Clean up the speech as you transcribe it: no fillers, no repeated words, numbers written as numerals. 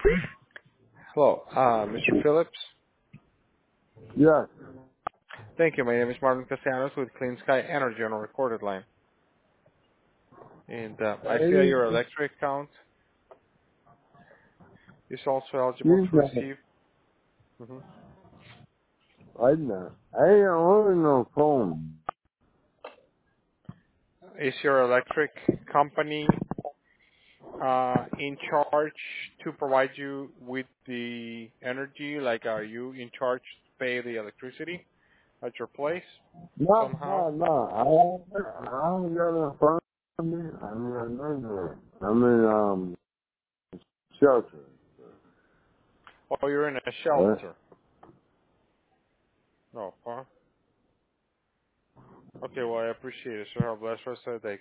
Hello, Mr. Phillips. Yes. Thank you. My name is Martin Castellanos with Clean Sky Energy on a recorded line. And I see that your electric account is also eligible You to know, receive. hmm I know. I ain't on no phone. Is your electric company in charge to provide you with the energy? Like, are you in charge to pay the electricity at your place No, somehow? no, no. I don't got no phone. I'm in, shelter. Or you're in a What? shelter? No. Huh? Okay, well, I appreciate it, sir. Have a blessed rest of the day.